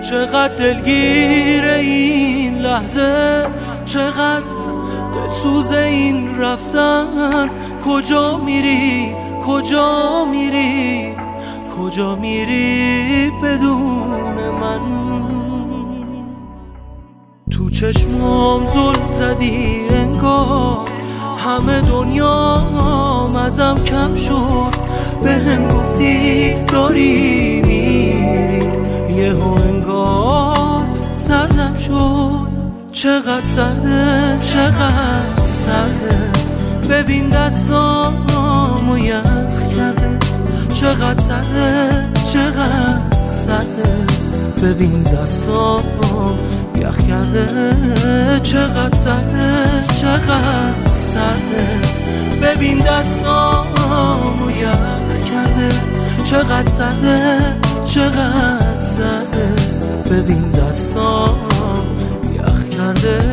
چقدر دلگیر این لحظه، چقدر دلسوز این رفتن. کجا میری، کجا میری، کجا میری بدون من؟ تو چشمام ظلم زدی انگار همه دنیام ازم کم شد. بهم گفتی داری میری، یهو انگار سردم شد. چقدر سرده، چقدر سرده، ببین دستامو یخ کرده. چقدر سرده، چقدر سرده، ببین دستامو یخ کرده. چقدر سرده، چقدر سرده، ببین دستامو یخ کرده. چقدر سرده، چقدر سرده، ببین دستامو یخ کرده.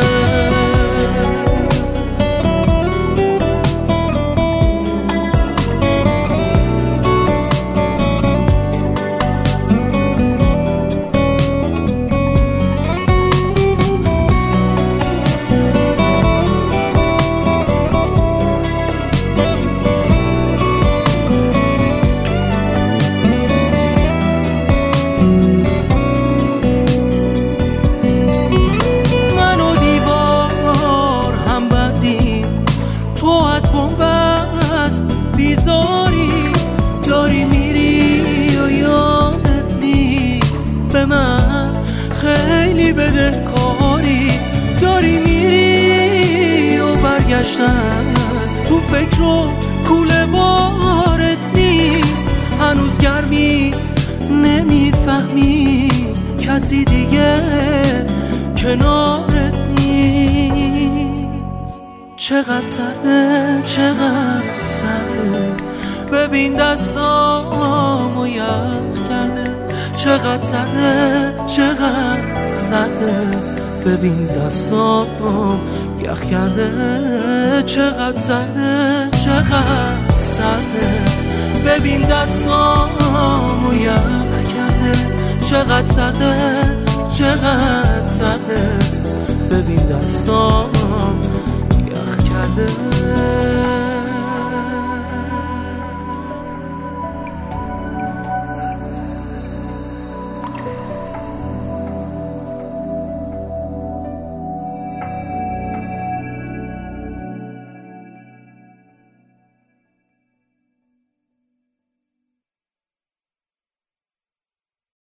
بیزاری داری میری و یادت نیست به من خیلی بدهکاری. داری میری و برگشتن تو فکر و کوله بارت نیست. هنوز گرمی نمیفهمی، کسی دیگه کنارت نیست. چقدر سرده، چقدر سرده، ببین دستامو یخ کرده. چقدر سرده، چقدر سرده، ببین دستامو یخ کرده. چقدر سرده، چقدر سرده، ببین دستامو یخ کرده. چقدر سرده، چقدر سرده، ببین دستامو یخ کرده.